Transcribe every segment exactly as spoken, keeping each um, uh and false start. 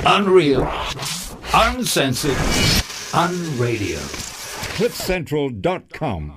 Unreal, uncensored, unradio. cliff central dot com.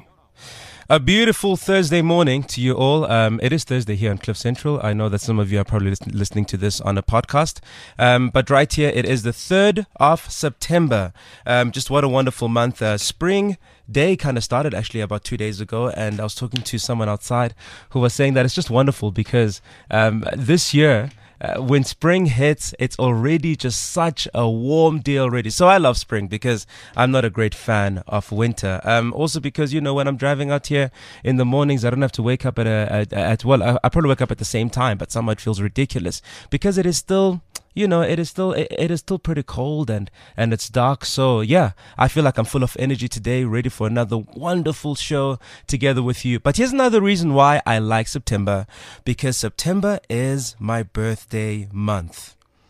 A beautiful Thursday morning to you all. Um, it is Thursday here on Cliff Central. I know that some of you are probably lis- listening to this on a podcast. Um, but right here, it is the third of September. Um, just what a wonderful month. Uh, spring day kind of started actually about two days ago. And I was talking to someone outside who was saying that it's just wonderful because um, this year, Uh, when spring hits, it's already just such a warm day already. So I love spring because I'm not a great fan of winter. Um, also because, you know, when I'm driving out here in the mornings, I don't have to wake up at a, at, at well, I, I probably wake up at the same time, but somehow it feels ridiculous because it is still, you know, it is still, it, it is still pretty cold and, and it's dark. So yeah, I feel like I'm full of energy today, ready for another wonderful show together with you. But here's another reason why I like September, because September is my birthday month.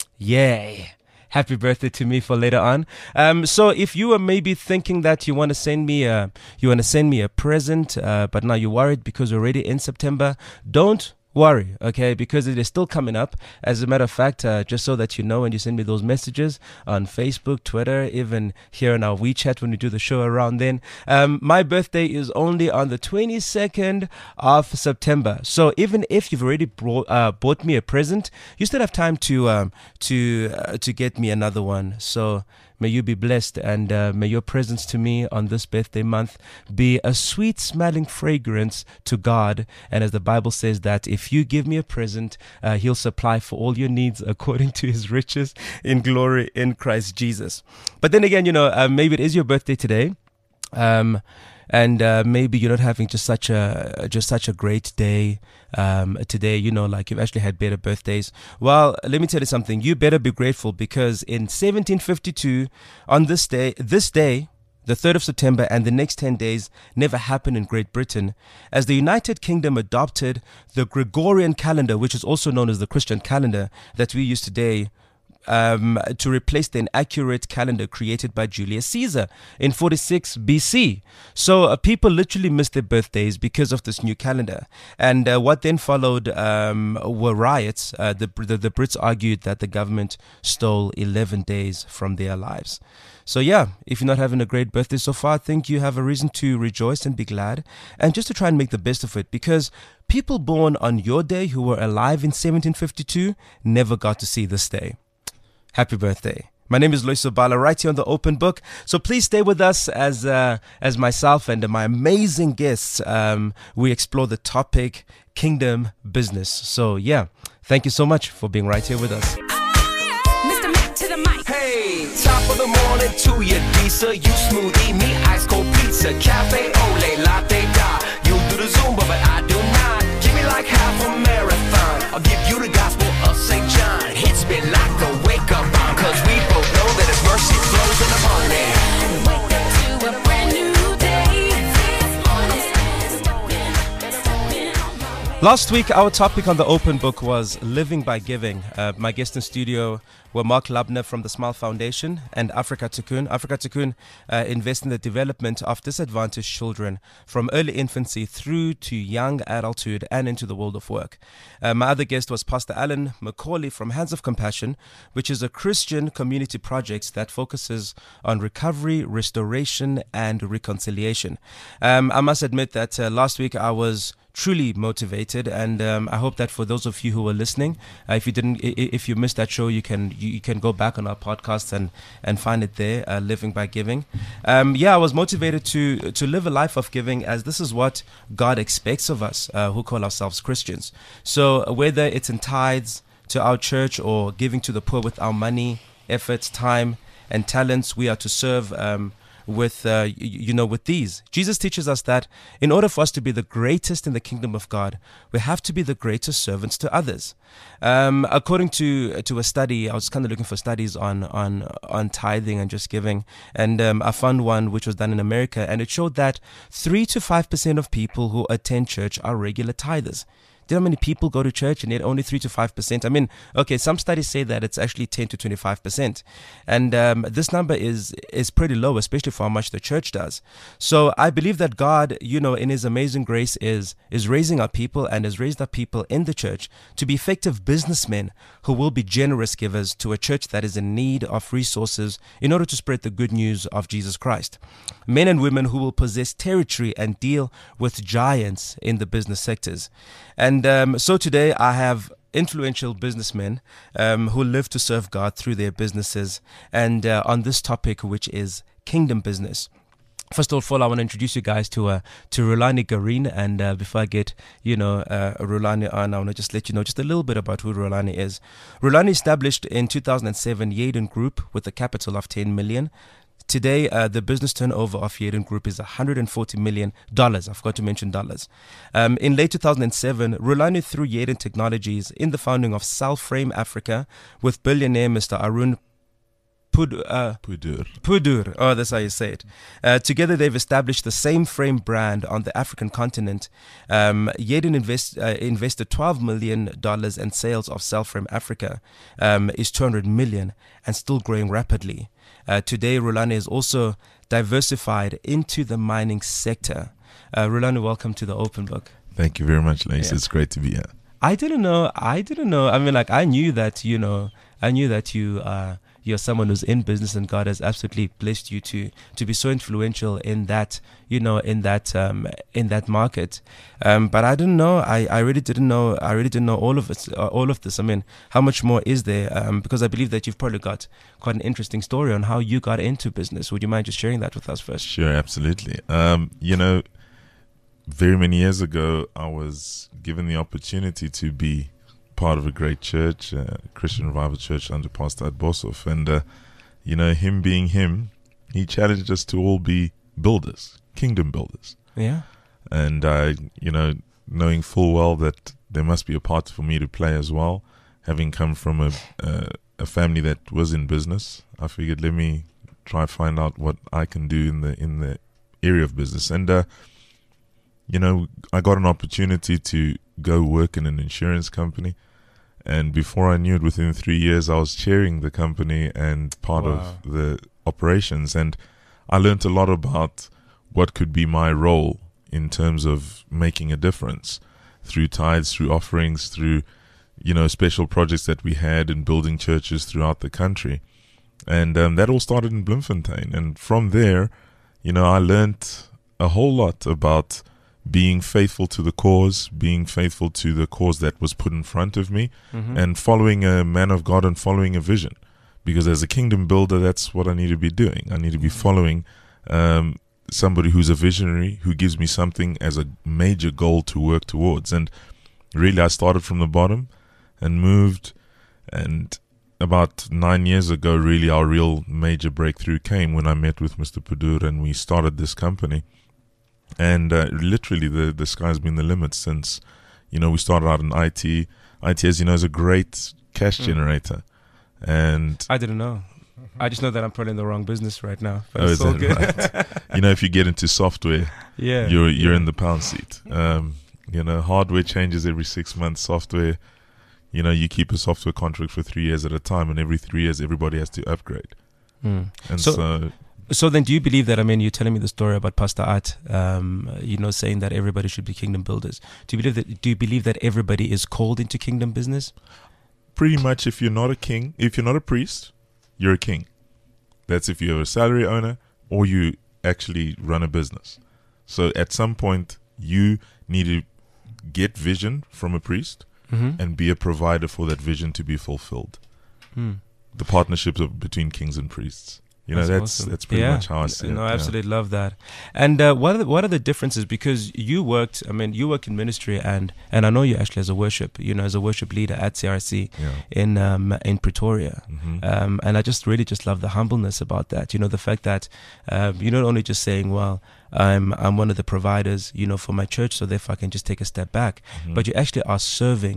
Yay. Happy birthday to me for later on. Um, so if you are maybe thinking that you want to send me a, you want to send me a present, uh, but now you're worried because we're already in September, don't worry, okay, because it is still coming up. As a matter of fact, uh, just so that you know, when you send me those messages on Facebook, Twitter, even here on our WeChat when we do the show around then, um, my birthday is only on the twenty-second of September. So even if you've already brought, uh, bought me a present, you still have time to um, to uh, to get me another one. So may you be blessed, and uh, may your presence to me on this birthday month be a sweet smelling fragrance to God. And as the Bible says that if you give me a present, uh, he'll supply for all your needs according to his riches in glory in Christ Jesus. But then again, you know, uh, maybe it is your birthday today. Um, And uh, maybe you're not having just such a just such a great day um, today, you know, like you've actually had better birthdays. Well, let me tell you something. You better be grateful because in seventeen fifty-two, on this day, this day, the third of September, and the next ten days never happened in Great Britain, as the United Kingdom adopted the Gregorian calendar, which is also known as the Christian calendar that we use today, Um, to replace the inaccurate calendar created by Julius Caesar in forty-six B C. So uh, people literally missed their birthdays because of this new calendar. And uh, what then followed um, were riots. Uh, the, the, the Brits argued that the government stole eleven days from their lives. So yeah, if you're not having a great birthday so far, I think you have a reason to rejoice and be glad, and just to try and make the best of it, because people born on your day who were alive in seventeen fifty-two never got to see this day. Happy birthday. My name is Loiso Bala, right here on The Open Book. So please stay with us as uh, as myself and my amazing guests, um, we explore the topic Kingdom Business. So yeah, thank you so much for being right here with us. Mister Mac to the mic. Hey, top of the morning to you, Lisa. You smoothie, me ice cold pizza, cafe ole, latte da. You do the Zumba, but I do not. Give me like half a marathon. I'll give you the gospel of Saint John. Hits me like a wake up bomb, cause we both know that his mercy flows in the morning. Wake up to a brand new day. Last week, our topic on The Open Book was living by giving. Uh, my guests in studio were Mark Lubner from the Smile Foundation and Africa Tikkun. Africa Tikkun uh, invests in the development of disadvantaged children from early infancy through to young adulthood and into the world of work. Uh, my other guest was Pastor Alan McCauley from Hands of Compassion, which is a Christian community project that focuses on recovery, restoration, and reconciliation. Um, I must admit that uh, last week I was truly motivated, and um, I hope that for those of you who were listening, uh, if you didn't, if you missed that show, you can you, you can go back on our podcast and and find it there. Uh, Living by Giving. Um, yeah, I was motivated to to live a life of giving, as this is what God expects of us uh, who call ourselves Christians. So whether it's in tithes to our church or giving to the poor with our money, efforts, time, and talents, we are to serve. Um, with, uh, you know, with these. Jesus teaches us that in order for us to be the greatest in the kingdom of God, we have to be the greatest servants to others. Um, according to to a study, I was kind of looking for studies on on on tithing and just giving, and um, I found one which was done in America, and it showed that three to five percent of people who attend church are regular tithers. Do you know how many people go to church and yet only three to five percent? I mean, okay, some studies say that it's actually ten to twenty-five percent. And um, this number is is pretty low, especially for how much the church does. So I believe that God, you know, in his amazing grace is is raising up people and has raised up people in the church to be effective businessmen who will be generous givers to a church that is in need of resources in order to spread the good news of Jesus Christ. Men and women who will possess territory and deal with giants in the business sectors. And um, so today I have influential businessmen um, who live to serve God through their businesses, and uh, on this topic, which is kingdom business. First of all, I want to introduce you guys to uh, to Rulani Gareen, and uh, before I get you know uh, Rulani on, I want to just let you know just a little bit about who Rulani is. Rulani established in two thousand seven Yaden Group with a capital of ten million. Today, uh, the business turnover of Yaden Group is one hundred forty million dollars. I forgot to mention dollars. Um, in late two thousand seven, Rulani through Yaden Technologies in the founding of Cellframe Africa with billionaire Mister Arun Pud, uh, Pudur. Pudur. Oh, that's how you say it. Uh, together, they've established the same frame brand on the African continent. Um, Yaden invest, uh, invested twelve million dollars, and sales of Cellframe Africa um, is two hundred million dollars and still growing rapidly. Uh, today, Rulani is also diversified into the mining sector. Uh, Rulani, welcome to the Open Book. Thank you very much, Lace. Yeah. It's great to be here. I didn't know. I didn't know. I mean, like, I knew that, you know, I knew that you uh, you're someone who's in business, and God has absolutely blessed you to to be so influential in that, you know, in that um, in that market. Um, but I didn't know. I, I really didn't know. I really didn't know all of it. Uh, all of this. I mean, how much more is there? Um, because I believe that you've probably got quite an interesting story on how you got into business. Would you mind just sharing that with us first? Sure, absolutely. Um, you know, very many years ago, I was given the opportunity to be part of a great church, uh, Christian Revival Church under Pastor Ad Boshoff. And, uh, you know, him being him, he challenged us to all be builders, kingdom builders. Yeah. And, uh, you know, knowing full well that there must be a part for me to play as well, having come from a, uh, a family that was in business, I figured let me try find out what I can do in the in the area of business. And, uh, you know, I got an opportunity to go work in an insurance company. And before I knew it, within three years, I was chairing the company and part Wow. of the operations. And I learned a lot about what could be my role in terms of making a difference through tithes, through offerings, through, you know, special projects that we had in building churches throughout the country. And um, that all started in Bloemfontein. And from there, you know, I learned a whole lot about being faithful to the cause, being faithful to the cause that was put in front of me, Mm-hmm. and following a man of God and following a vision. Because as a kingdom builder, that's what I need to be doing. I need to be following um, somebody who's a visionary, who gives me something as a major goal to work towards. And really, I started from the bottom and moved. And about nine years ago, really, our real major breakthrough came when I met with Mister Pudur and we started this company. And uh, literally, the, the sky's been the limit since, you know, we started out in I T. I T, as you know, is a great cash Mm. generator. And I didn't know. I just know that I'm probably in the wrong business right now. But oh, it's is all that good. right? You know, if you get into software, Yeah. you're you're in the pound seat. Um, you know, hardware changes every six months. Software, you know, you keep a software contract for three years at a time, and every three years, everybody has to upgrade. Mm. And So- so, So then, do you believe that? I mean, you're telling me the story about Pastor Art, um, you know, saying that everybody should be kingdom builders. Do you believe that? Do you believe that everybody is called into kingdom business? pretty much, if you're not a king, if you're not a priest, you're a king. That's if you're a salary owner or you actually run a business. So at some point, you need to get vision from a priest Mm-hmm. and be a provider for that vision to be fulfilled. Mm. The partnerships of, between kings and priests. You know, that's that's, awesome. pretty Yeah. much how I see No, it. I yeah. absolutely love that. And uh, what are the, what are the differences? Because you worked, I mean, you work in ministry, and and I know you actually as a worship, you know, as a worship leader at C R C Yeah. in um, in Pretoria. Mhm. Um, and I just really just love the humbleness about that. You know, the fact that um, you're not only just saying, well, I'm I'm one of the providers, you know, for my church, so therefore I can just take a step back, Mhm. but you actually are serving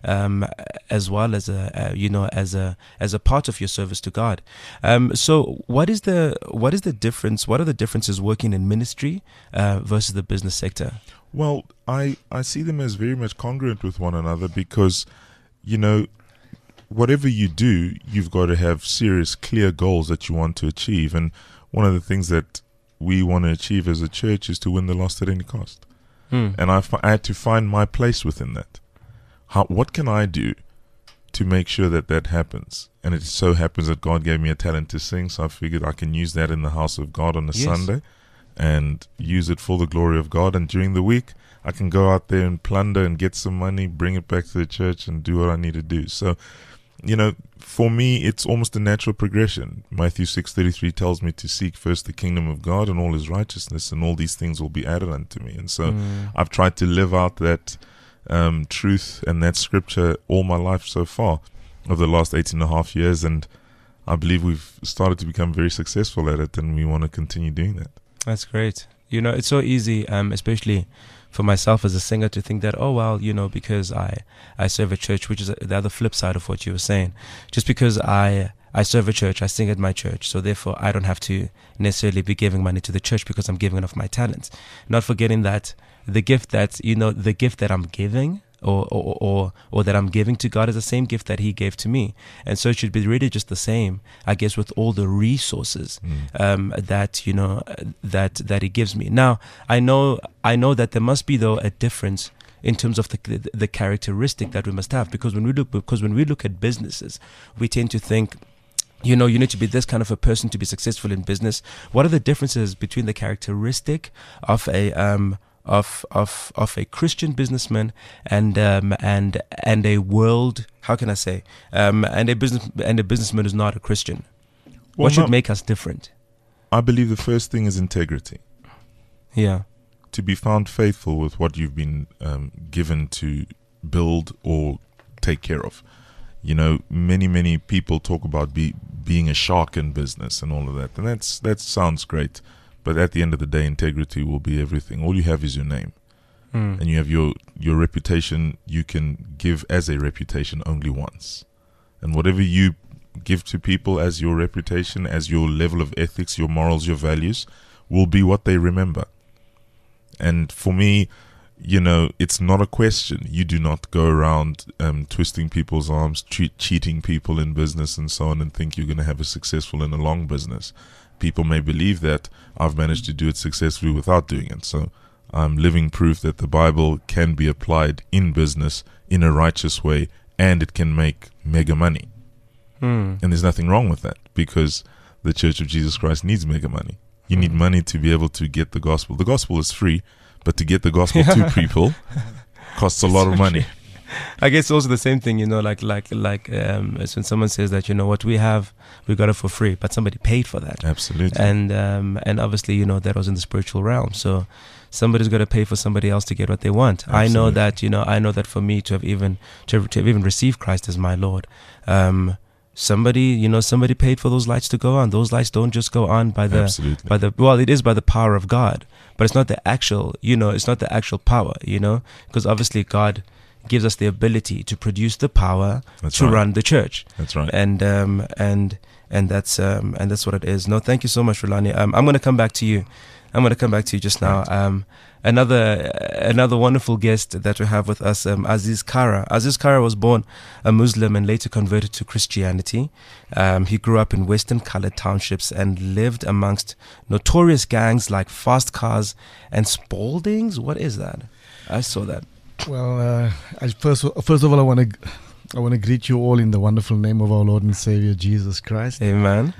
um, as well as a uh, you know as a as a part of your service to God. Um, so what is the what is the difference? What are the differences working in ministry uh, versus the business sector? Well, I, I see them as very much congruent with one another because, you know, whatever you do, you've got to have serious, clear goals that you want to achieve. And one of the things that we want to achieve as a church is to win the lost at any cost. Hmm. And I, fi- I had to find my place within that. How, what can I do to make sure that that happens? And it so happens that God gave me a talent to sing, so I figured I can use that in the house of God on a Yes. Sunday and use it for the glory of God. And during the week, I can go out there and plunder and get some money, bring it back to the church and do what I need to do. So, you know, for me, it's almost a natural progression. Matthew six thirty-three tells me to seek first the kingdom of God and all his righteousness, and all these things will be added unto me. And so Mm. I've tried to live out that um, truth and that scripture all my life so far over the last eighteen and a half years. And I believe we've started to become very successful at it, and we want to continue doing that. That's great. You know, it's so easy, um, especially for myself as a singer, to think that, oh, well, you know, because I, I serve a church, which is the other flip side of what you were saying. Just because I I serve a church, I sing at my church, so therefore I don't have to necessarily be giving money to the church because I'm giving of my talents. Not forgetting that the gift that, you know, the gift that I'm giving or, or, or, or that I'm giving to God is the same gift that he gave to me. And so it should be really just the same, I guess, with all the resources um, that, you know, that, that he gives me. Now, I know, I know that there must be, though, a difference in terms of the, the the characteristic that we must have, because when we look because when we look at businesses, we tend to think, you know, you need to be this kind of a person to be successful in business. What are the differences between the characteristic of a um of of of a Christian businessman and um and and a world how can I say um and a business and a businessman who's not a Christian? Well, What should no, make us different? I believe the first thing is integrity. Yeah. To be found faithful with what you've been um, given to build or take care of. You know, many, many people talk about be, being a shark in business and all of that. And that's that sounds great. But at the end of the day, integrity will be everything. All you have is your name. Mm. And you have your, your reputation. You can give as a reputation only once. And whatever you give to people as your reputation, as your level of ethics, your morals, your values, will be what they remember. And for me, you know, it's not a question. You do not go around um, twisting people's arms, che- cheating people in business and so on, and think you're going to have a successful and a long business. People may believe that. I've managed to do it successfully without doing it. So I'm living proof that the Bible can be applied in business in a righteous way, and it can make mega money. Mm. And there's nothing wrong with that, because the Church of Jesus Christ needs mega money. You need money to be able to get the gospel. The gospel is free, but to get the gospel to people costs a lot of money. I guess also the same thing, you know, like like like um, as when someone says that, you know, what we have, we got it for free, but somebody paid for that. Absolutely. And um, and obviously, you know, that was in the spiritual realm. So somebody's got to pay for somebody else to get what they want. I know Absolutely. that, you know, I know that for me to have even to have, to have even received Christ as my Lord, um, somebody, you know, somebody paid for those lights to go on. Those lights don't just go on by the Absolutely. by the well, it is by the power of God, but it's not the actual, you know, it's not the actual power, you know, because obviously God gives us the ability to produce the power That's to right. run the church. That's right. And um and and that's um and that's what it is. No, thank you so much, Rulani. Um, I'm going to come back to you. I'm going to come back to you just now. Um, another another wonderful guest that we have with us, um, Aziz Kara. Aziz Kara was born a Muslim and later converted to Christianity. Um, he grew up in Western Colored Townships and lived amongst notorious gangs like Fast Cars and Spaldings. What is that? I saw that. Well, uh, I first first of all, I want to I want to greet you all in the wonderful name of our Lord and Savior Jesus Christ. Amen.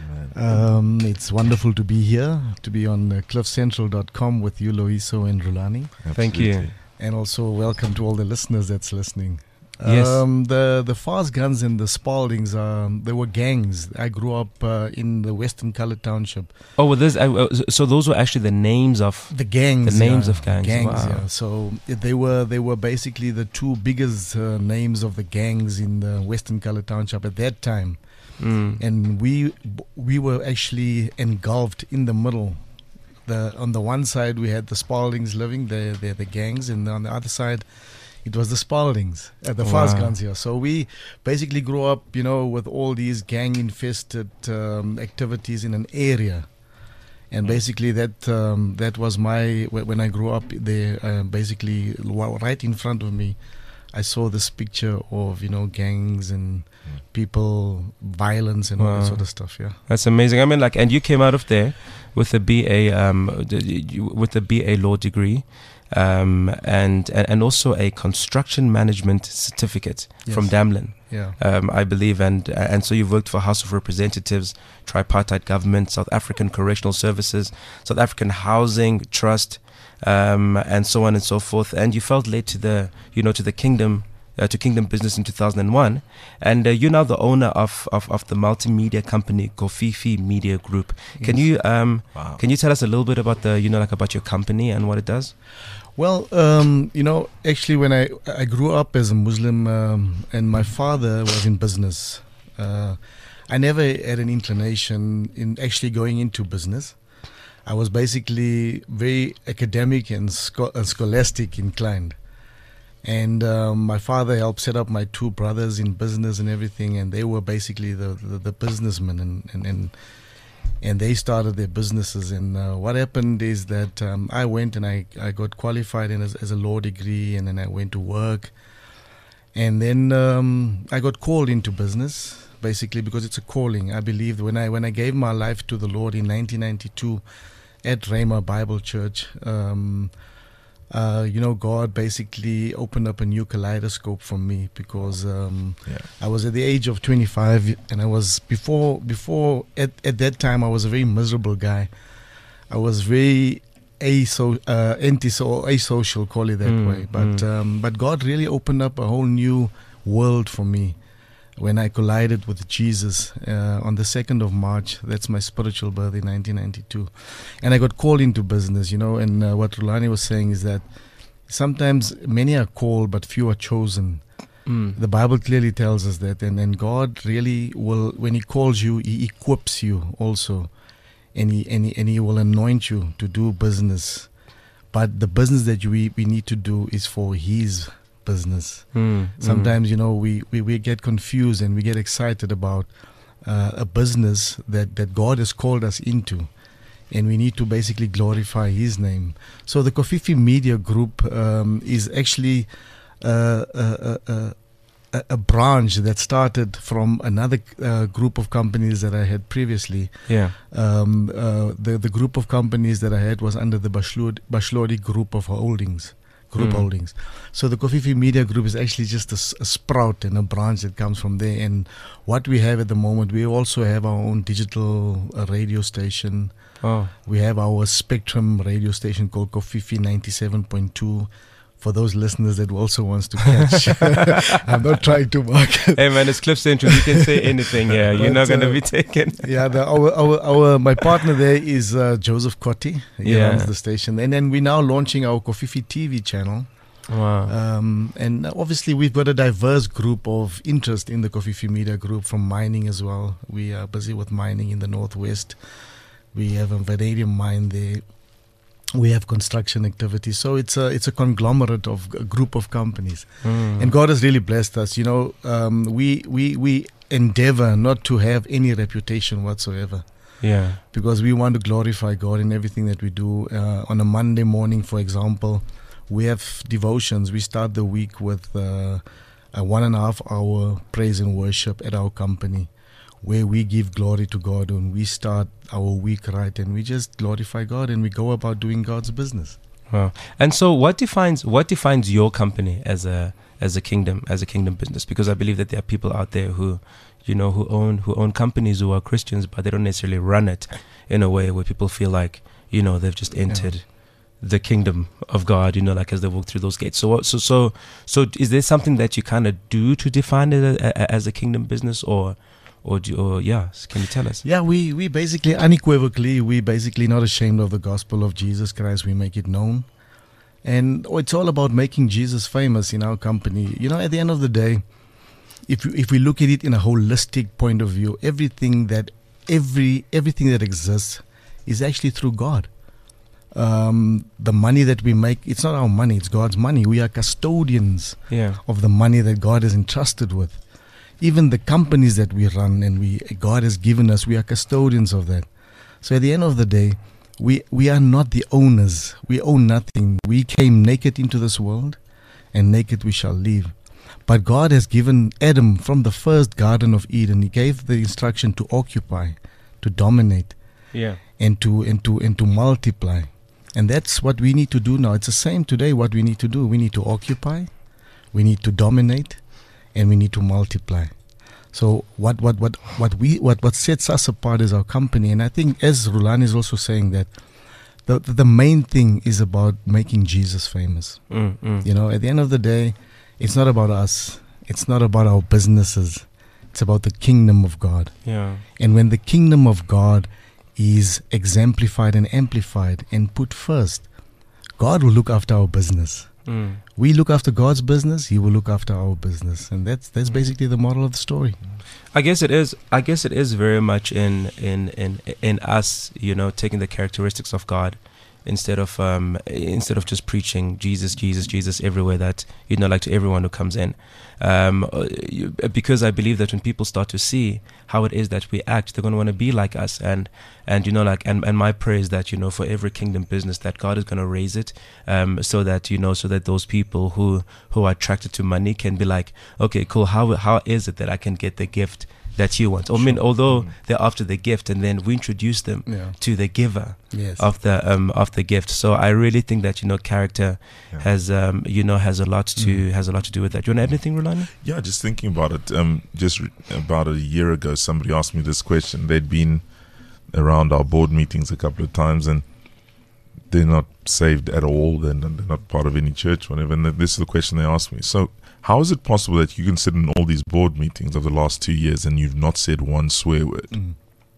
Um, it's wonderful to be here, to be on uh, cliff central dot com with you, Loiso and Rulani, Thank you. Absolutely. and also welcome to all the listeners that's listening. Yes. Um, the the Fast Guns and the Spaldings, um, they were gangs. I grew up uh, in the Western Colored Township. Oh, well, this, uh, so those were actually the names of The gangs, The names yeah, of gangs, wow. yeah. So they were they were basically the two biggest uh, names of the gangs in the Western Colored Township at that time, Mm. and we we were actually engulfed in the middle. The on the one side we had the Spaldings living, the the, the gangs, and on the other side it was the Spaldings at the Wow. Fazgans here. So we basically grew up, you know, with all these gang-infested um, activities in an area. And basically that um, that was my, wh- when I grew up there, uh, basically wa- right in front of me, I saw this picture of, you know, gangs and people, violence and all Wow. that sort of stuff, yeah. That's amazing. I mean, like, and you came out of there with a B A, um, d- you- with a B A law degree, um, and, and and also a construction management certificate from Yes. Damlin, Yeah. um, I believe, and and so you've worked for House of Representatives, tripartite government, South African Correctional Services, South African Housing Trust, um, and so on and so forth. And you felt led to the, you know, to the kingdom. Uh, to Kingdom Business in two thousand one, and uh, you're now the owner of, of, of the multimedia company Kofifi Media Group. Can Yes. you um Wow. can you tell us a little bit about the, you know, like about your company and what it does? Well, um, you know, actually, when I I grew up as a Muslim, um, and my father was in business, uh, I never had an inclination in actually going into business. I was basically very academic and, scho- and scholastic inclined. And um, my father helped set up my two brothers in business and everything, and they were basically the, the, the businessmen, and, and, and and they started their businesses. And uh, what happened is that um, I went and I, I got qualified in as, as a law degree, and then I went to work. And then um, I got called into business, basically because it's a calling. I believe when I when I gave my life to the Lord in nineteen ninety-two at Rhema Bible Church, um, uh, you know, God basically opened up a new kaleidoscope for me, because um, Yeah. I was at the age of twenty-five, and I was before before at, at that time I was a very miserable guy. I was very aso- uh, anti-so asocial, call it that Mm, way. But mm. um, but God really opened up a whole new world for me when I collided with Jesus uh, on the second of March. That's my spiritual birth in nineteen ninety-two. And I got called into business, you know, and uh, what Rulani was saying is that sometimes many are called but few are chosen. Mm. The Bible clearly tells us that, and, and God really will, when He calls you, He equips you also, and He and He, and he will anoint you to do business. But the business that you, we, we need to do is for His business. Mm, Sometimes, you know, we, we, we get confused and we get excited about uh, a business that, that God has called us into, and we need to basically glorify His name. So the Kofifi Media Group um, is actually uh, a, a, a, a branch that started from another uh, group of companies that I had previously. yeah. Um, uh, the, the group of companies that I had was under the Bashlod, Bashlodi Group of Holdings. Group Mm. Holdings. So the Kofifi Media Group is actually just a, s- a sprout and a branch that comes from there. And what we have at the moment, we also have our own digital uh, radio station. Oh. We have our Spectrum radio station called Kofifi ninety-seven point two. For those listeners that also wants to catch, I'm not trying to market. Hey man, it's Cliff Central. You can say anything here. You're But, not gonna uh, be taken. Yeah, the, our, our, our, my partner there is uh, Joseph Cotti. He Yeah. runs the station. And then we're now launching our Kofifi T V channel. Wow. Um, and obviously, we've got a diverse group of interest in the Kofifi Media Group, from mining as well. We are busy with mining in the Northwest. We have a vanadium mine there. We have construction activities. So it's a it's a conglomerate of a group of companies. Mm. And God has really blessed us. You know, um, we, we, we endeavor not to have any reputation whatsoever, Yeah. because we want to glorify God in everything that we do. Uh, on a Monday morning, for example, we have devotions. We start the week with uh, a one and a half hour praise and worship at our company, where we give glory to God and we start our week right, and we just glorify God and we go about doing God's business. Wow. And so, what defines what defines your company as a as a kingdom as a kingdom business? Because I believe that there are people out there who, you know, who own who own companies who are Christians, but they don't necessarily run it in a way where people feel like, you know, they've just entered the kingdom of God, you know, like as they walk through those gates. So, what- so, so, so, is there something that you kind of do to define it a, a, as a kingdom business, or, or, do, or, yeah? Can you tell us? Yeah, we, we basically, unequivocally, we basically not ashamed of the gospel of Jesus Christ. We make it known. And it's all about making Jesus famous in our company. You know, at the end of the day, if you, if we look at it in a holistic point of view, everything that every everything that exists is actually through God. Um, the money that we make, it's not our money, it's God's money. We are custodians Yeah. of the money that God has entrusted with. Even the companies that we run and we God has given us, we are custodians of that. So at the end of the day, we we are not the owners. We own nothing. We came naked into this world, and naked we shall leave. But God has given Adam from the first Garden of Eden, He gave the instruction to occupy, to dominate, Yeah. and to and to and to multiply. And that's what we need to do now. It's the same today. What we need to do, we need to occupy, we need to dominate, and we need to multiply. So what what what what we what what sets us apart is our company. And I think, as Rulani is also saying, that the the main thing is about making Jesus famous. Mm, mm. You know, at the end of the day, it's not about us. It's not about our businesses. It's about the kingdom of God. Yeah. And when the kingdom of God is exemplified and amplified and put first, God will look after our business. Mm. We look after God's business, He will look after our business. And that's that's basically the moral of the story. I guess it is. I guess it is very much in in in in us, you know, taking the characteristics of God instead of um instead of just preaching Jesus, Jesus, Jesus everywhere, that, you know, like to everyone who comes in. Um, uh, you- because I believe that when people start to see how it is that we act, they're going to want to be like us. And and you know, like and, and my prayer is that, you know, for every kingdom business, that God is going to raise it, um, so that, you know, so that those people who who are attracted to money can be like, okay, cool. How how is it that I can get the gift that you want? I mean, although they're after the gift, and then we introduce them Yeah. to the giver Yes. of the um of the gift. So I really think that, you know, character Yeah. has um you know has a lot to has a lot to do with that. You want to add anything, Rolando? Yeah, just thinking about it. Um, just re- about a year ago, somebody asked me this question. They'd been around our board meetings a couple of times, and they're not saved at all. They're not, they're not part of any church, whatever. And this is the question they asked me. So, how is it possible that you can sit in all these board meetings of the last two years and you've not said one swear word? Mm.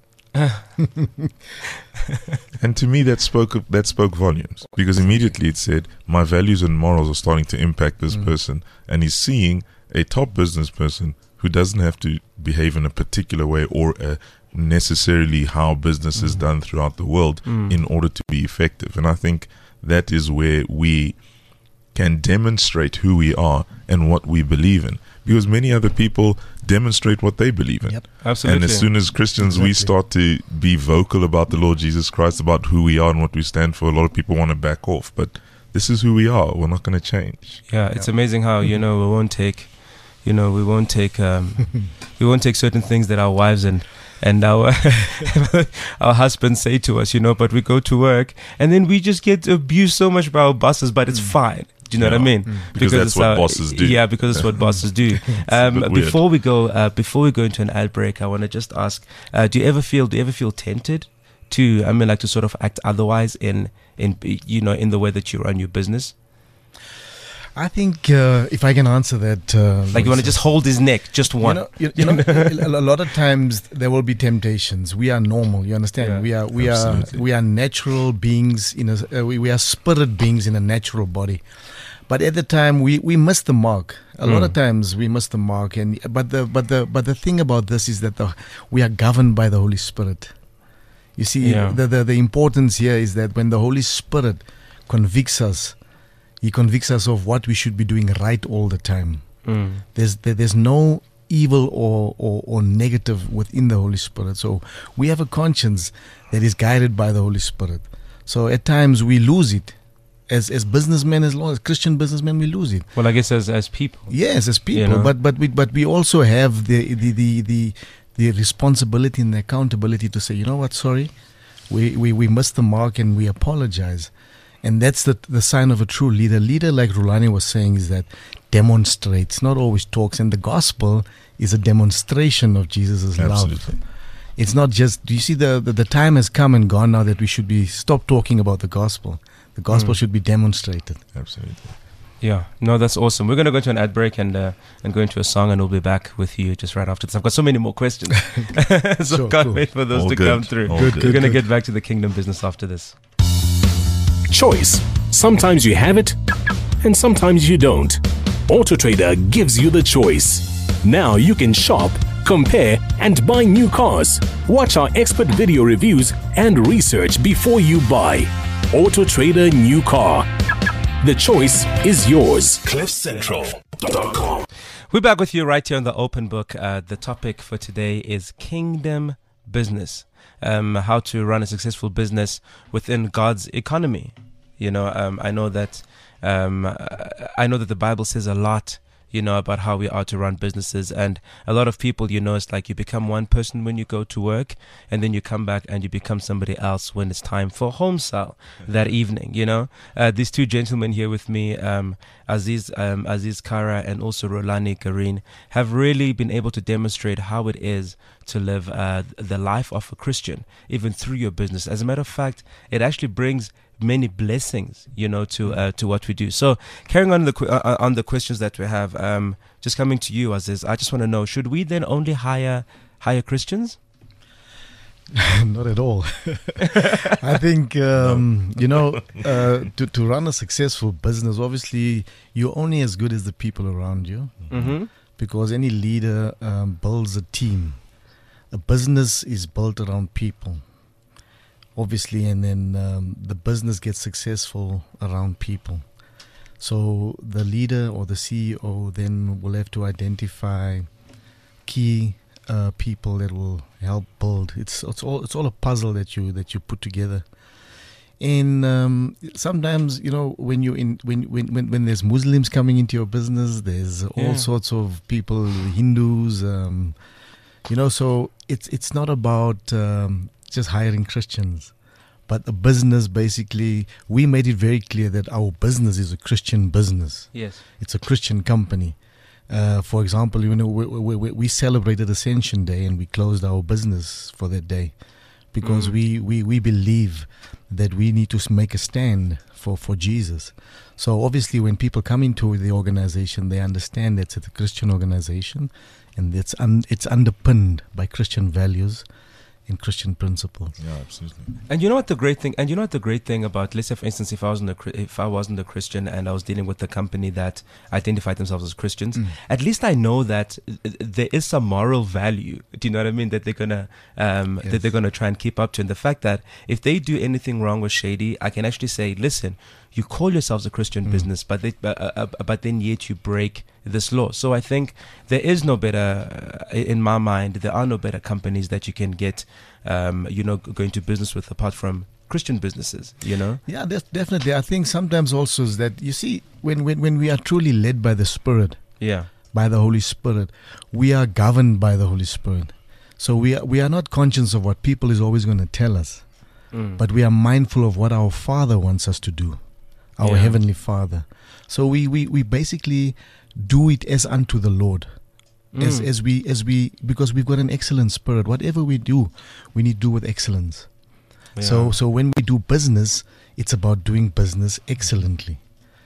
And to me, that spoke that spoke volumes, because immediately it said my values and morals are starting to impact this Mm. person, and he's seeing a top business person who doesn't have to behave in a particular way or uh, necessarily how business is done throughout the world in order to be effective. And I think that is where we can demonstrate who we are and what we believe in, because many other people demonstrate what they believe in. Yep. Absolutely. And as soon as Christians, we Exactly. start to be vocal about the Lord Jesus Christ, about who we are and what we stand for, a lot of people want to back off. But this is who we are. We're not going to change. Yeah, it's amazing how, you know, we won't take, you know, we won't take, um, we won't take certain things that our wives and and our our husbands say to us, you know, but we go to work and then we just get abused so much by our bosses, but it's fine. Do you know what I Yeah. mean? Because that's it's what our- bosses do. Yeah, because it's what bosses do. Um, bit weird. before we go, uh, before we go into an ad break, I want to just ask: uh, Do you ever feel? Do you ever feel tempted to? I mean, like to sort of act otherwise in in you know in the way that you run your business? I think uh, if I can answer that, uh, Like you want to just hold his neck, just one. You know, you, you know a a lot of times there will be temptations. We are normal. You understand? Yeah, we are we absolutely. are we are natural beings in a uh, we, we are spirit beings in a natural body. But at the time we, we miss the mark. A lot Mm. of times we miss the mark. And but the but the but the thing about this is that the, we are governed by the Holy Spirit. You see, Yeah. the, the the importance here is that when the Holy Spirit convicts us, He convicts us of what we should be doing right all the time. Mm. There's there, there's no evil or, or or negative within the Holy Spirit. So we have a conscience that is guided by the Holy Spirit. So at times we lose it. As as businessmen, as long as Christian businessmen, we lose it. Well, I guess as as people. Yes, as people, You know? but but we but we also have the the, the the the responsibility and the accountability to say, you know what, sorry, we we we missed the mark and we apologize. And that's the the sign of a true leader. Leader, like Rulani was saying, is that demonstrates, not always talks. And the gospel is a demonstration of Jesus' love. Absolutely. It's not just. Do you see the, the the time has come and gone now that we should be stop talking about the gospel. The gospel Mm. should be demonstrated. Absolutely. Yeah, no, that's awesome. We're gonna go to an ad break and uh, and go into a song, and we'll be back with you just right after this. I've got so many more questions, so Sure, can't cool. wait for those All to good. come through. All Good, good. We're good. gonna get back to the kingdom business after this. Choice. Sometimes you have it, and sometimes you don't. AutoTrader gives you the choice. Now you can shop, compare, and buy new cars. Watch our expert video reviews and research before you buy. Auto Trader new car. The choice is yours. cliff central dot com. We're back with you right here on the Open Book. Uh, the topic for today is Kingdom Business. Um, how to run a successful business within God's economy. You know, um, I know that um, I know that the Bible says a lot, you know, about how we are to run businesses. And a lot of people, you know, it's like you become one person when you go to work, and then you come back and you become somebody else when it's time for home sale that evening, you know. Uh, these two gentlemen here with me, um, Aziz um, Aziz Kara and also Rolani Kareen, have really been able to demonstrate how it is to live uh, the life of a Christian, even through your business. As a matter of fact, it actually brings many blessings, you know, to uh, to what we do. So, carrying on the qu- uh, on the questions that we have, um, just coming to you, Aziz, I just want to know: should we then only hire hire Christians? Not at all. I think um, you know uh, to to run a successful business, obviously you're only as good as the people around you, Mm-hmm. because any leader um, builds a team. A business is built around people, obviously, and then um, the business gets successful around people. So the leader or the C E O then will have to identify key uh, people that will help build. It's it's all it's all a puzzle that you that you put together. And um, sometimes, you know, when you in when, when when when there's Muslims coming into your business, there's all Yeah. sorts of people, Hindus, um, you know. So it's it's not about um, just hiring Christians, but the business, basically, we made it very clear that our business is a Christian business. Yes. It's a Christian company. Uh, for example, you know, we, we, we, we celebrated Ascension Day and we closed our business for that day because Mm. we, we, we believe that we need to s- make a stand for, for Jesus. So obviously when people come into the organization, they understand that it's a Christian organization and it's, un, it's underpinned by Christian values and Christian principles. Yeah, absolutely. And you know what the great thing, and you know what the great thing about, let's say for instance, if I wasn't a, Chri- if I wasn't a Christian and I was dealing with a company that identified themselves as Christians, Mm. at least I know that uh, there is some moral value. Do you know what I mean? That they're gonna, um, that Yes. they're gonna try and keep up to. And the fact that if they do anything wrong or shady, I can actually say, listen, you call yourselves a Christian Mm. business, but they, uh, uh, uh, but then yet you break this law. So I think there is no better, uh, in my mind, there are no better companies that you can get, um, you know, go into business with apart from Christian businesses, you know? Yeah, def- definitely. I think sometimes also is that, you see, when, when, when we are truly led by the Spirit, Yeah. by the Holy Spirit, we are governed by the Holy Spirit. So we are, we are not conscious of what people is always going to tell us, Mm. but we are mindful of what our Father wants us to do, our Yeah. Heavenly Father. So we, we, we basically do it as unto the Lord. As, Mm. as we as we because we've got an excellent spirit. Whatever we do, we need to do with excellence. So Yeah. so when we do business, it's about doing business excellently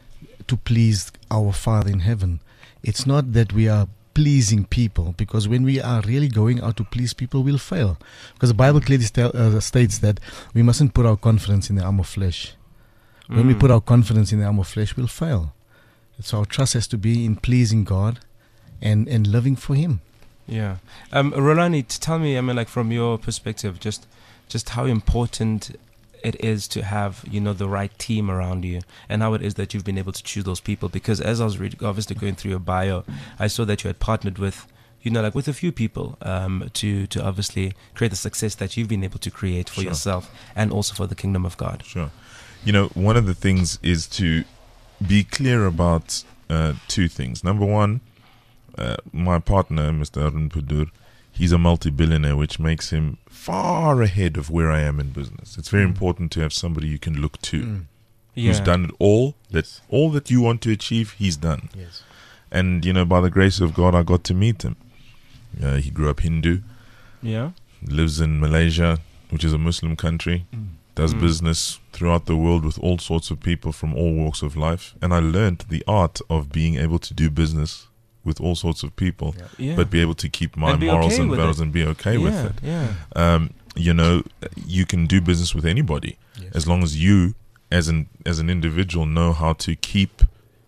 to please our Father in heaven. It's not that we are pleasing people, because when we are really going out to please people, we'll fail. Because the Bible clearly sta- uh, states that we mustn't put our confidence in the arm of flesh. When we Mm. put our confidence in the arm of flesh, we'll fail. So our trust has to be in pleasing God and, and living for Him. Yeah. Um, Rolani, t- tell me, I mean, like from your perspective, just just how important it is to have, you know, the right team around you, and how it is that you've been able to choose those people. Because as I was read- obviously going through your bio, I saw that you had partnered with, you know, like with a few people um, to to obviously create the success that you've been able to create for Sure. yourself and also for the kingdom of God. Sure. You know, one of the things is to be clear about uh, two things. Number one, uh, my partner, Mister Arun Pudur, he's a multi-billionaire, which makes him far ahead of where I am in business. It's very Mm. important to have somebody you can look to, Mm. who's done it all. That all that you want to achieve, he's done. Yes. And you know, by the grace of God, I got to meet him. Uh, he grew up Hindu, Yeah. lives in Malaysia, which is a Muslim country, Mm. does Mm. business throughout the world with all sorts of people from all walks of life. And I learned the art of being able to do business with all sorts of people, Yeah. Yeah. but be able to keep my And be morals okay and with values it. and be okay yeah, with it. Yeah. Um, you know, you can do business with anybody Yes. as long as you, as an as an individual, know how to keep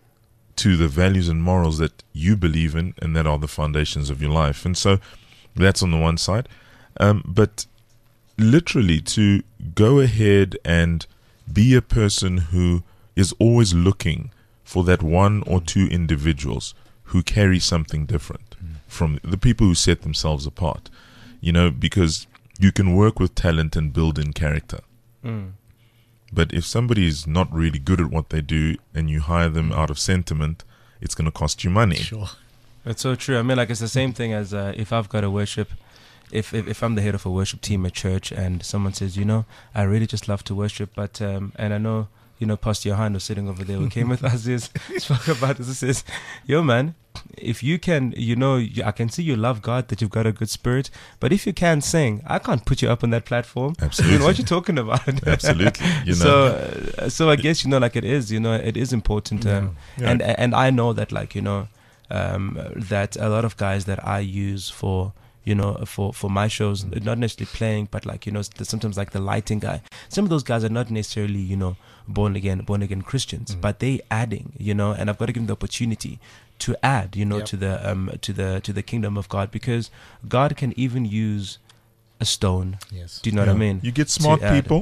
to the values and morals that you believe in, and that are the foundations of your life. And so, that's on the one side. Um, but literally, to go ahead and be a person who is always looking for that one or two individuals who carry something different mm. from the people who set themselves apart. You know, because you can work with talent and build in character. Mm. But if somebody is not really good at what they do and you hire them out of sentiment, it's going to cost you money. Sure. It's so true. I mean, like, it's the same thing as uh, if I've got a worship, if, if if I'm the head of a worship team at church and someone says, you know, I really just love to worship, but, um, and I know, you know, Pastor Johan was sitting over there who came with us, is spoke about this, he says, yo, man, if you can, you know, you, I can see you love God, that you've got a good spirit, but if you can't sing, I can't put you up on that platform. Absolutely. I mean, what you talking about? Absolutely. You know. So, uh, so I guess, you know, like it is, you know, it is important. Um, Yeah. Yeah. And and I know that, like, you know, um, that a lot of guys that I use for, you know, for, for my shows, Mm. not necessarily playing, but like, you know, sometimes like the lighting guy, some of those guys are not necessarily, you know, born again, born again Christians, Mm. but they adding, you know, and I've got to give them the opportunity to add, you know, Yep. to the um to the to the kingdom of God, because God can even use a stone. Yes. Do you know Yeah. what I mean? You get smart To add. people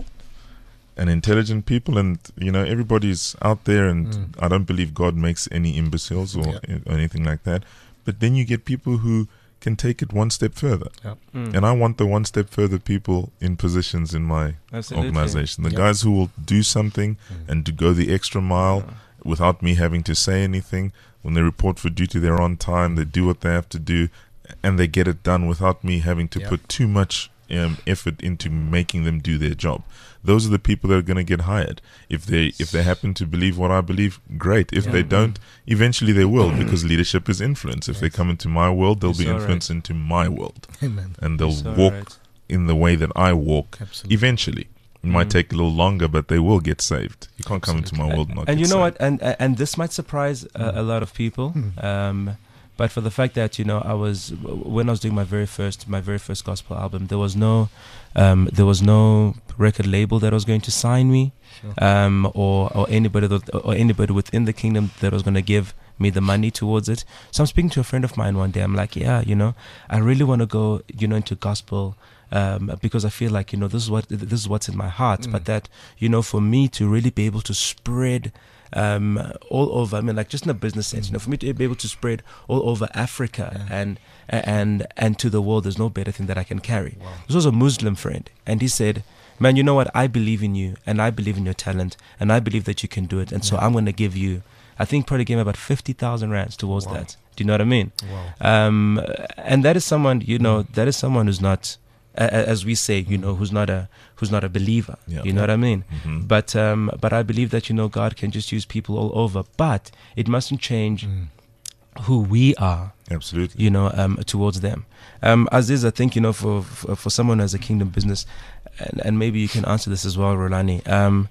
and intelligent people, and you know everybody's out there, and Mm. I don't believe God makes any imbeciles or, Yeah. or anything like that. But then you get people who can take it one step further, Mm. and I want the one step further people in positions in my Absolutely. organization. The Yep. guys who will do something Mm. and to go the extra mile without me having to say anything. When they report for duty, they're on time. They do what they have to do, and they get it done without me having to Yep. put too much um, effort into making them do their job. Those are the people that are going to get hired. If they if they happen to believe what I believe, great. If they Yeah. don't, eventually they will, because leadership is influence. If they Yes. come into my world, they'll You're be so influenced into my world, Amen. and they'll So walk right. in the way that I walk. Absolutely. Eventually, it might Mm. take a little longer, but they will get saved. You can't come into my world and not And get you know saved. what? And and this might surprise uh, a lot of people. Um, but for the fact that, you know, I was when I was doing my very first my very first gospel album, there was no um, there was no record label that was going to sign me, Sure. um, or or anybody that, or anybody within the kingdom that was going to give me the money towards it. So I'm speaking to a friend of mine one day. I'm like, yeah, you know, I really want to go, you know, into gospel. Um, because I feel like, you know, this is what this is what's in my heart. Mm. But that, you know, for me to really be able to spread um, all over, I mean, like just in a business sense, you know, for me to be able to spread all over Africa Yeah. and and and to the world, there's no better thing that I can carry. Wow. This was a Muslim friend, and he said, "Man, you know what? I believe in you, and I believe in your talent, and I believe that you can do it. And so Yeah. I'm going to give you." I think probably gave me about fifty thousand rands towards Wow. that. Do you know what I mean? Wow. Um, and that is someone, you know, that is someone who's not, a- a- as we say, you know, who's not a who's not a believer. Yeah. You know what I mean? Mhm. But um, but I believe that, you know, God can just use people all over, but it mustn't change Mm. who we are, Absolutely. you know, um, towards them. Um, Aziz, I think, you know, for for, for someone who has a kingdom business, and, and maybe you can answer this as well, Rolani. Um,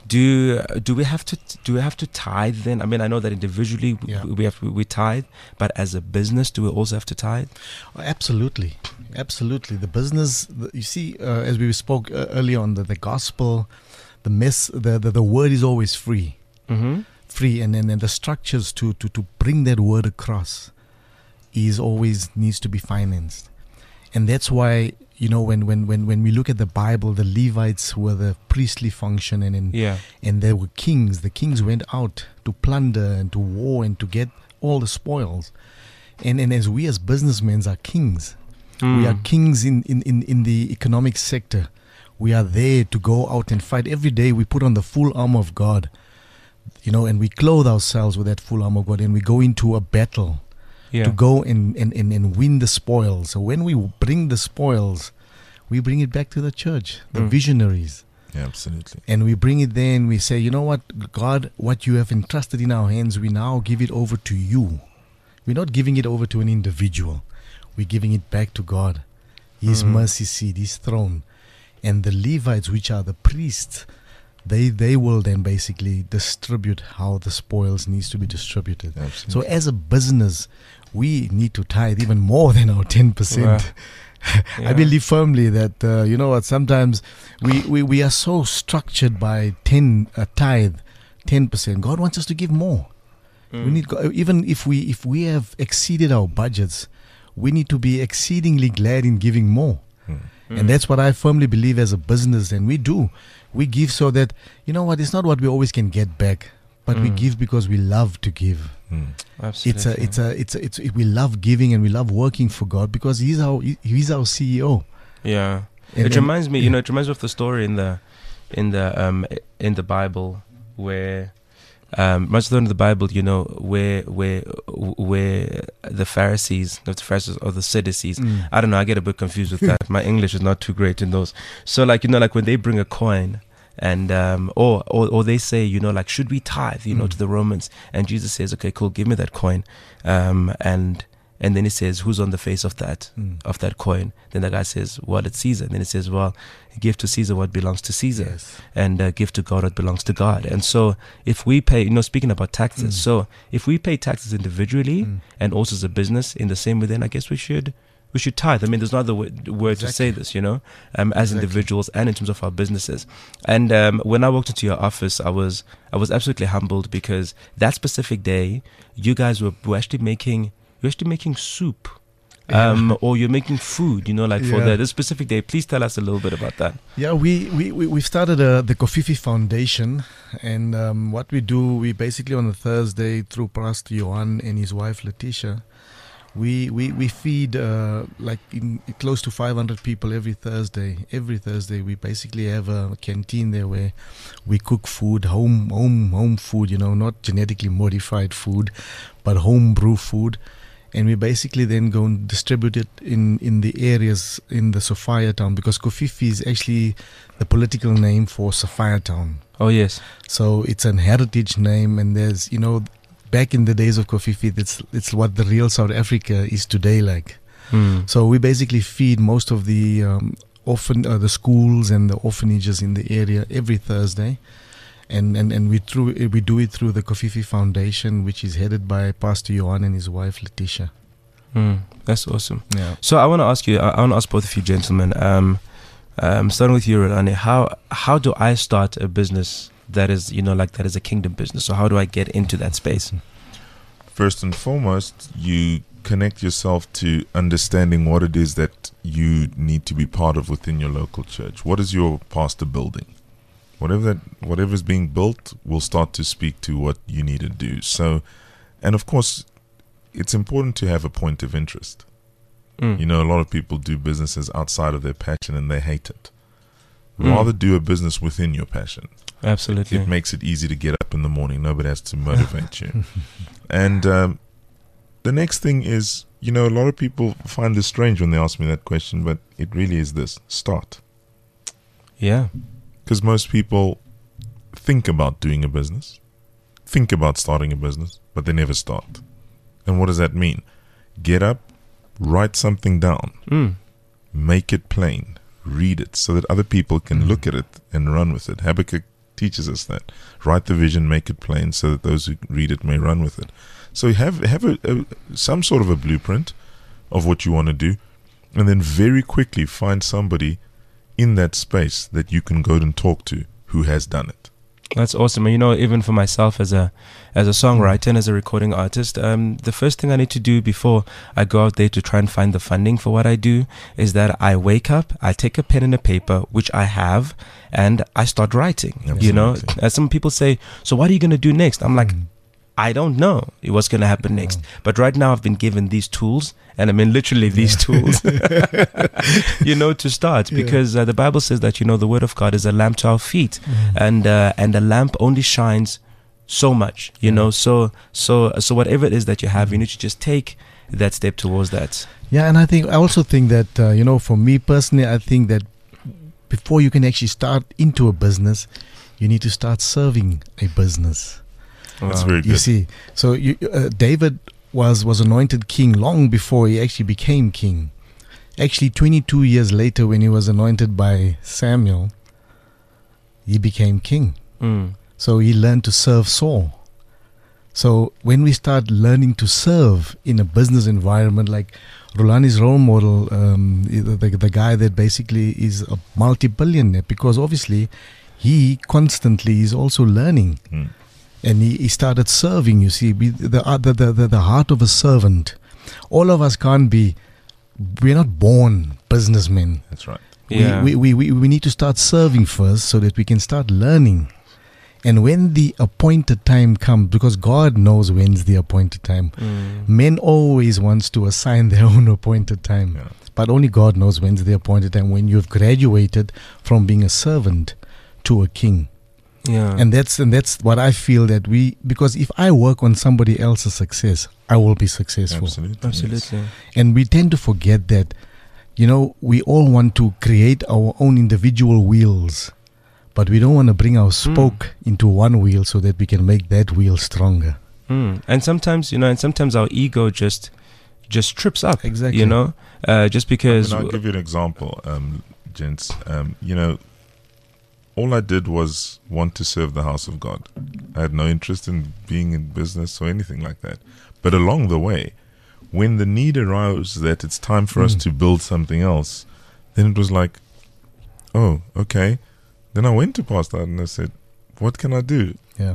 do do we have to do we have to tithe then? I mean, I know that individually we- Yeah. we have to, we tithe, but as a business, do we also have to tithe? Oh, absolutely, absolutely. The business, the, you see, uh, as we spoke uh, earlier on, the, the gospel, the mess, the, the the word is always free, Mm-hmm. free, and then and the structures to to to bring that word across is always needs to be financed, and that's why, you know, when when when when we look at the Bible, the Levites were the priestly function, and and, Yeah. and there were kings. The kings went out to plunder and to war and to get all the spoils, and and as we as businessmen are kings. We are Mm. kings in, in, in, in the economic sector. We are there to go out and fight. Every day we put on the full armor of God, you know, and we clothe ourselves with that full armor of God, and we go into a battle Yeah. to go and, and, and, and win the spoils. So when we bring the spoils, we bring it back to the church, the Mm. visionaries. Yeah, absolutely. And we bring it there and we say, you know what, God, what you have entrusted in our hands, we now give it over to you. We're not giving it over to an individual. We're giving it back to God, His Mm. mercy seat, His throne. And the Levites, which are the priests, they they will then basically distribute how the spoils needs to be distributed. Absolutely. So as a business, we need to tithe even more than our ten percent. Yeah. I believe firmly that, uh, you know what, sometimes we, we, we are so structured by ten, uh, tithe, ten percent. God wants us to give more. Mm. We need, go- even if we if we have exceeded our budgets, we need to be exceedingly glad in giving more. Hmm. And that's what I firmly believe as a business, and we do. We give so that, you know what, it's not what we always can get back, but we Mm. give because we love to give. Mm. Absolutely. It's a, it's a, it's a, it's it, we love giving and we love working for God because He's our, he- He's our C E O. Yeah. And- it and- reminds me, you yeah. know, it reminds me of the story in the, in the, um, in the Bible where, um, much in the Bible, you know, where, where, where the Pharisees, not the Pharisees or the Sadducees, Mm. I don't know, I get a bit confused with that. My English is not too great in those. So, like, you know, like when they bring a coin, and um, or, or or they say, you know, like, should we tithe, you know, Mm. to the Romans? And Jesus says, okay, cool, give me that coin, um, and and then he says, who's on the face of that Mm. of that coin? Then the guy says, well, it's Caesar. And then he says, well, give to Caesar what belongs to Caesar, Yes. and uh, give to God what belongs to God. And so, if we pay, you know, speaking about taxes, Mm. so if we pay taxes individually Mm. and also as a business in the same way, then I guess we should. We should tithe. I mean, there's no other word, word to say Exactly. this, you know, um, as Exactly. individuals and in terms of our businesses. And um, when I walked into your office, I was I was absolutely humbled because that specific day, you guys were, were actually making you're actually making soup, um, or you're making food, you know, like for Yeah. the this specific day. Please tell us a little bit about that. Yeah, we we we we started uh, the Kofifi Foundation, and um, what we do, we basically on a Thursday through Pastor Johan and his wife Letitia, we we we feed uh, like in, close to five hundred people every Thursday. Every Thursday, we basically have a canteen there where we cook food, home home home food, you know, not genetically modified food, but home brew food. And we basically then go and distribute it in, in the areas in the Sophia town, because Kofifi is actually the political name for Sophia town. Oh yes, So it's an heritage name, and there's, you know, back in the days of Kofifi, it's, it's what the real South Africa is today like. Hmm. So we basically feed most of the um, orphan, uh, the schools and the orphanages in the area every Thursday. And, and, and we through we do it through the Kofifi Foundation, which is headed by Pastor Johan and his wife Letitia. Hmm. That's awesome. Yeah. So I want to ask you, I, I want to ask both of you gentlemen, um, um, starting with you, Rolani, how how do I start a business that is, you know, like that is a kingdom business? So how do I get into that space? First and foremost, you connect yourself to understanding what it is that you need to be part of within your local church. What is your pastor building? Whatever that, whatever is being built will start to speak to what you need to do. So, and of course, it's important to have a point of interest. Mm. You know, a lot of people do businesses outside of their passion and they hate it. Mm. Rather do a business within your passion. Absolutely. It makes it easy to get up in the morning. Nobody has to motivate you. And um, the next thing is, you know, a lot of people find this strange when they ask me that question, but it really is this: start. Yeah. Because most people think about doing a business, think about starting a business, but they never start. And what does that mean? Get up, write something down, Mm. make it plain, read it so that other people can look at it and run with it. Habakkuk teaches us that. Write the vision, make it plain so that those who read it may run with it. So have have a, a, some sort of a blueprint of what you want to do, and then very quickly find somebody in that space that you can go and talk to who has done it. That's awesome. And you know, even for myself as a as a songwriter and as a recording artist, um, the first thing I need to do before I go out there to try and find the funding for what I do is that I wake up, I take a pen and a paper, which I have, and I start writing. You know, Absolutely. as some people say, so what are you going to do next? I'm like, Mm. I don't know what's going to happen next. But right now I've been given these tools, and I mean literally these tools, you know, to start. Yeah. Because uh, the Bible says that, you know, the word of God is a lamp to our feet, and uh, and a lamp only shines so much, you know. So so so whatever it is that you have, you need to just take that step towards that. Yeah, and I think I also think that uh, you know, for me personally, I think that before you can actually start into a business, you need to start serving a business. That's Wow. very You good. see, so you, uh, David was was anointed king long before he actually became king. Actually, twenty-two years later, when he was anointed by Samuel, he became king. Mm. So he learned to serve Saul. So when we start learning to serve in a business environment, like Rolani's role model, um, the, the, the guy that basically is a multi-billionaire, because obviously he constantly is also learning. Mm. And he, he started serving, you see, we, the, uh, the, the, the, the heart of a servant. All of us can't be, we're not born businessmen. That's right. Yeah. We, we, we, we need to start serving first so that we can start learning. And when the appointed time comes, because God knows when's the appointed time, Mm. men always wants to assign their own appointed time. Yeah. But only God knows when's the appointed time, when you've graduated from being a servant to a king. Yeah. And that's and that's what I feel that we, because if I work on somebody else's success, I will be successful. Absolutely. yes. Absolutely. And we tend to forget that, you know, we all want to create our own individual wheels, but we don't want to bring our spoke into one wheel so that we can make that wheel stronger. Mm. And sometimes, you know, and sometimes our ego just just trips up. Exactly. You know, uh, just because. I mean, I'll give you an example, um, gents. Um, you know, all I did was want to serve the house of God. I had no interest in being in business or anything like that. But along the way, when the need arose that it's time for us Mm. to build something else, then it was like, oh, okay. Then I went to Pastor and I said, what can I do? Yeah.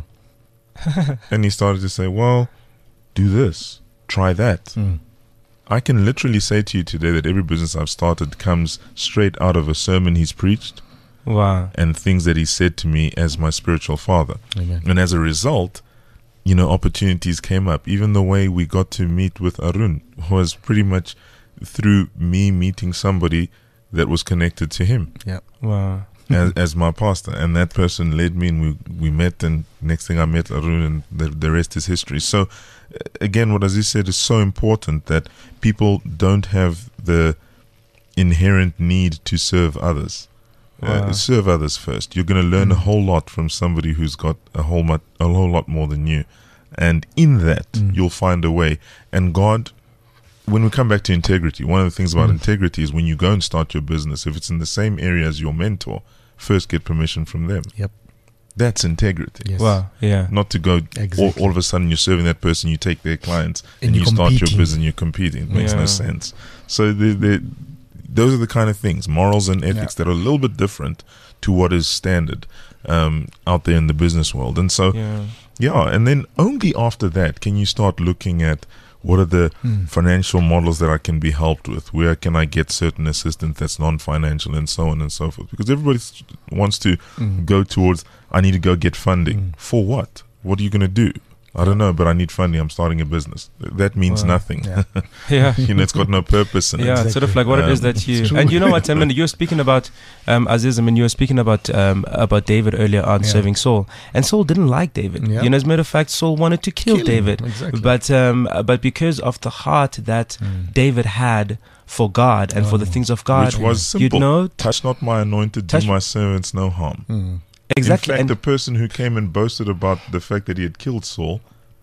And he started to say, well, do this, try that. Mm. I can literally say to you today that every business I've started comes straight out of a sermon he's preached Wow. and things that he said to me as my spiritual father. Amen. And as a result, you know, opportunities came up. Even the way we got to meet with Arun was pretty much through me meeting somebody that was connected to him Yeah. Wow. as, as my pastor. And that person led me and we, we met, and next thing I met Arun, and the, the rest is history. So, uh, again, what Aziz said is so important, that people don't have the inherent need to serve others. Uh, Wow. serve others first. You're going to learn a whole lot from somebody who's got a whole lot, a whole lot more than you, and in that Mm. you'll find a way. And God, when we come back to integrity, one of the things about Mm. integrity is when you go and start your business, if it's in the same area as your mentor, first get permission from them. Yep. That's integrity. Yes. Wow. Yeah. Not to go all, Exactly. all of a sudden you're serving that person, you take their clients, And and, you're you start your competing. business and you're competing. It makes Yeah. no sense. So the, the, those are the kind of things, morals and ethics, that are a little bit different to what is standard um, out there in the business world. And so, Yeah. yeah, and then only after that can you start looking at what are the Mm. financial models that I can be helped with, where can I get certain assistance that's non-financial, and so on and so forth. Because everybody s- wants to Mm. go towards, I need to go get funding. Mm. For what? What are you going to do? I don't know, but I need funding. I'm starting a business. Th- That means Wow. nothing. Yeah. Yeah. You know, it's got no purpose in Yeah, it. sort of like what it is Um, that you it's true. and you know what I mean. You're speaking about um, Aziz. I mean, you were speaking about um, about David earlier on Yeah. serving Saul, and Saul didn't like David. Yeah. You know, as a matter of fact, Saul wanted to kill, Kill him, David, exactly. but um, uh, but because of the heart that Mm. David had for God and for the Oh. things of God, Which was you simple. know, Touch not my anointed, Touch- do my servants no harm. Mm. exactly, In fact, and the person who came and boasted about the fact that he had killed Saul,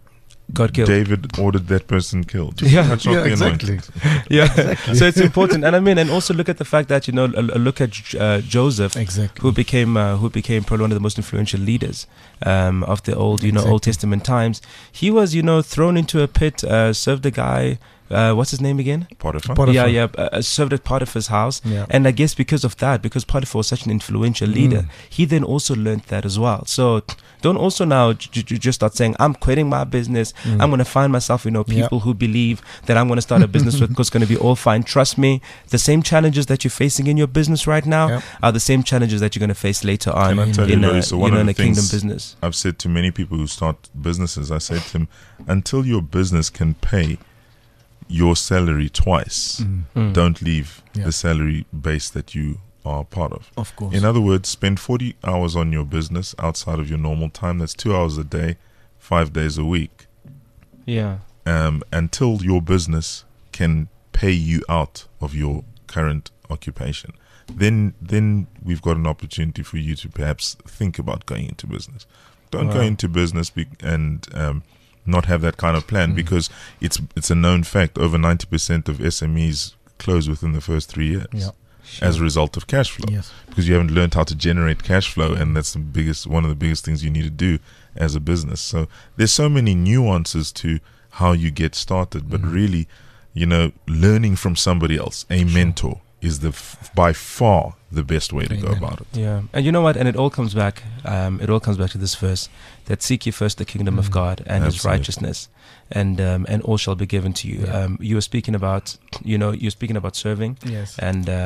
God killed. David ordered that person killed. Yeah. Touch not Yeah, the exactly. anointed. Yeah, so it's important, and I mean, and also look at the fact that you know, uh, look at uh, Joseph, Exactly. who became uh, who became probably one of the most influential leaders um, of the old, you know, Old Exactly. Testament times. He was, you know, thrown into a pit, uh, served a guy. Uh, what's his name again? Potiphar. Potiphar. Yeah, yeah. Uh, served at Potiphar's house, Yeah. and I guess because of that, because Potiphar was such an influential leader, Mm. he then also learned that as well. So don't also now j- j- just start saying, I'm quitting my business. Mm. I'm going to find myself, you know, Yeah. people who believe that I'm going to start a business with, because it's going to be all fine. Trust me, the same challenges that you're facing in your business right now Yep. are the same challenges that you're going to face later on Can I tell you, in a, Louis, so you one know, of in the a kingdom things business. I've said to many people who start businesses, I said to them, until your business can pay your salary twice, Mm. Mm. don't leave Yeah. the salary base that you are part of. Of course. In other words, spend forty hours on your business outside of your normal time. That's two hours a day, five days a week, Yeah. um, until your business can pay you out of your current occupation. Then, then we've got an opportunity for you to perhaps think about going into business. Don't go Wow. into business be- and um, not have that kind of plan, Mm. because it's it's a known fact. Over ninety percent of S M Es close within the first three years Yeah. as a result of cash flow, Yes. because you haven't learned how to generate cash flow, and that's the biggest one of the biggest things you need to do as a business. So there's so many nuances to how you get started, but Mhm. really, you know, learning from somebody else, a mentor, is the f- by far the best way to go Amen. about it. Yeah, and you know what? And it all comes back. Um, it all comes back to this verse: that seek ye first the kingdom of Mm. God and His Absolutely. righteousness, and um, and all shall be given to you. Yeah. Um, you were speaking about, you know, you're speaking about serving, Yes. and um,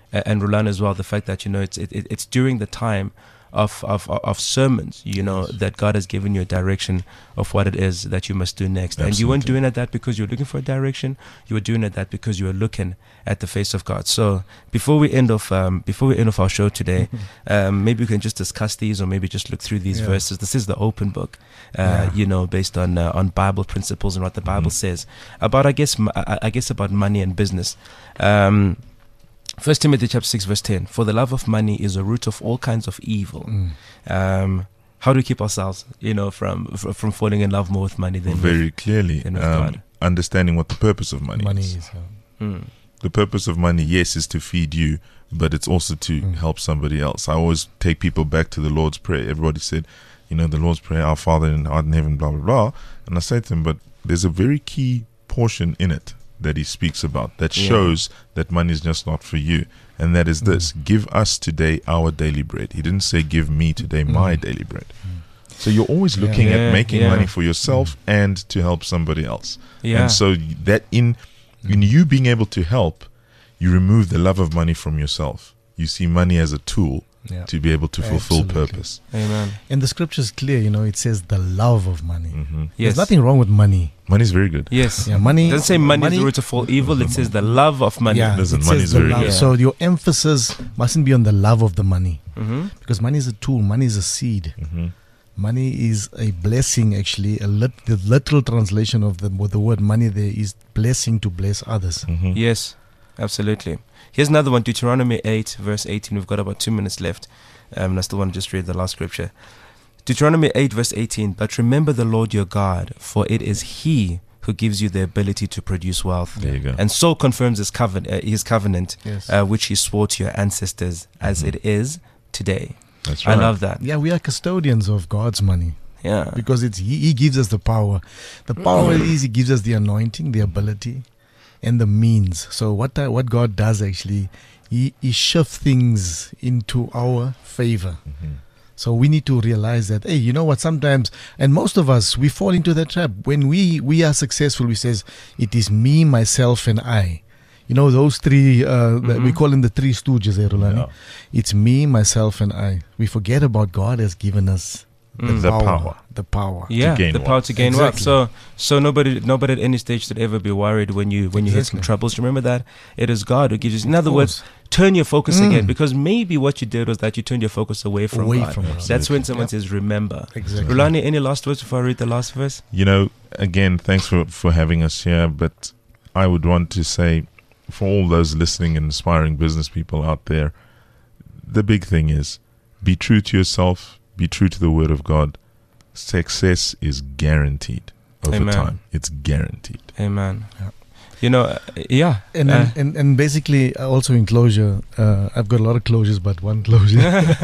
a- and Roland as well, the fact that, you know, it's it, it- it's during the time of, of, of sermons, you know, that God has given you a direction of what it is that you must do next. And you weren't Absolutely. doing it that because you were looking for a direction. You were doing it that because you were looking at the face of God. So before we end off, um, before we end off our show today, um, maybe we can just discuss these, or maybe just look through these Yeah. verses. This is the open book, uh, Yeah. you know, based on uh, on Bible principles and what the Bible says about, I guess, m- I I guess about money and business. Um, First Timothy chapter six verse ten. For the love of money is a root of all kinds of evil. Mm. Um, how do we keep ourselves, you know, from f- from falling in love more with money than Very with, clearly, than with um, God? understanding what the purpose of money, Money is. is. uh, Mm. The purpose of money, yes, is to feed you, but it's also to Mm. help somebody else. I always take people back to the Lord's Prayer. Everybody said, you know, the Lord's Prayer, our Father in art in heaven, blah, blah, blah. And I say to them, but there's a very key portion in it that he speaks about that Yeah. shows that money is just not for you. And that is this: Mm. give us today our daily bread. He didn't say, give me today my Mm. daily bread. So you're always Yeah. looking Yeah, at making yeah. money for yourself and to help somebody else. Yeah. And so that in in you being able to help, you remove the love of money from yourself. You see money as a tool Yeah. to be able to fulfill Absolutely. purpose. Amen. And the scripture is clear, you know, it says the love of money. hmm Yes. There's nothing wrong with money. Money is very good. Yes. Yeah, money. It doesn't say money, is the root of all evil. It says the love of money. Yeah, Listen, it money says is the very love. good. So your emphasis mustn't be on the love of the money, Mm-hmm. because money is a tool. Money is a seed. hmm Money is a blessing. Actually, a lit- the literal translation of the with the word money there is blessing to bless others. hmm Yes, absolutely. Here's another one, Deuteronomy eight, verse eighteen. We've got about two minutes left. Um, and I still want to just read the last scripture. Deuteronomy eight, verse eighteen. But remember the Lord your God, for it is He who gives you the ability to produce wealth, There you go. and so confirms His, coven- uh, his covenant, Yes. uh, which He swore to your ancestors, as it is today. That's I right. love that. Yeah, we are custodians of God's money Yeah. because it's he, he gives us the power. The power is He gives us the anointing, the ability, and the means. So what that, what God does actually, He He shifts things into our favor. Mhm. So we need to realize that, hey, you know what, sometimes, and most of us, we fall into that trap. When we, we are successful, we says, it is me, myself, and I. You know, those three, uh, that we Mhm. call them the three stooges, eh, Rolani? Yeah. It's me, myself, and I. We forget about God has given us the, Mm. The power, power. The power. Yeah, gain the wealth. power to gain wealth. Exactly. So, so nobody, nobody at any stage should ever be worried when you when you hit some Exactly. troubles. Remember that it is God who gives you. In other Of words, course. turn your focus Mm. again, because maybe what you did was that you turned your focus away from Away God. from God. That's when someone Yep. says, "Remember." Exactly. Rulani, any last words before I read the last verse? You know, again, thanks for, for having us here. But I would want to say, for all those listening and aspiring business people out there, the big thing is be true to yourself, be true to the Word of God. Success is guaranteed over Amen. time. It's guaranteed. Amen. Yeah. You know, uh, yeah. And, uh, and, and and basically, uh, also in closure, uh, I've got a lot of closures, but one closure.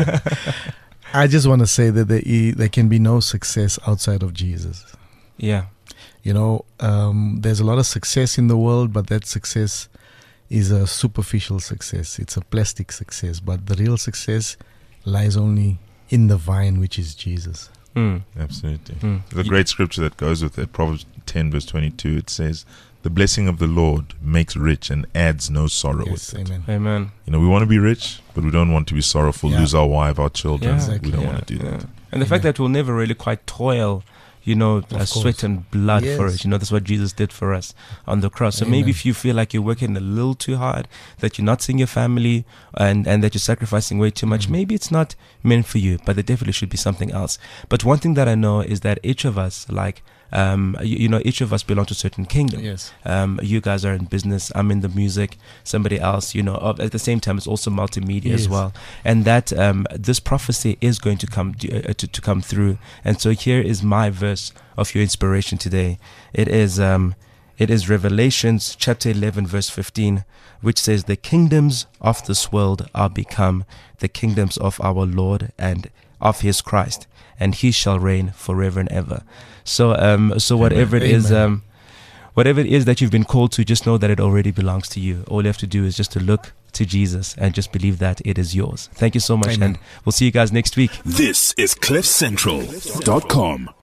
I just want to say that there, i- there can be no success outside of Jesus. yeah. You know, um, there's a lot of success in the world, but that success is a superficial success. It's a plastic success, but the real success lies only in the vine, which is Jesus. Mm. Absolutely. Mm. There's a great scripture that goes with it. Proverbs ten, verse twenty-two. It says, "The blessing of the Lord makes rich and adds no sorrow Yes, with it." amen. Amen. You know, we want to be rich, but we don't want to be sorrowful, Yeah. lose our wife, our children. Yeah. Exactly. We don't Yeah, want to do yeah. that. And the fact Amen. that we'll never really quite toil, you know, uh, course. sweat and blood for Yes. it. You know, that's what Jesus did for us on the cross. So Amen. maybe if you feel like you're working a little too hard, that you're not seeing your family, and, and that you're sacrificing way too much, Mm. maybe it's not meant for you, but there definitely should be something else. But one thing that I know is that each of us, like, um, you, you know, each of us belong to a certain kingdom. Yes. Um, you guys are in business. I'm in the music. Somebody else, you know, of- at the same time, it's also multimedia as Yes. well. And that um, this prophecy is going to come uh, to, to come through. And so here is my verse of your inspiration today. It is um, it is Revelations chapter eleven, verse fifteen, which says, "The kingdoms of this world are become the kingdoms of our Lord and of His Christ, and He shall reign forever and ever." So, um, so whatever it is, Amen. um, whatever it is that you've been called to, just know that it already belongs to you. All you have to do is just to look to Jesus and just believe that it is yours. Thank you so much, Amen. and we'll see you guys next week. This is cliff central dot com.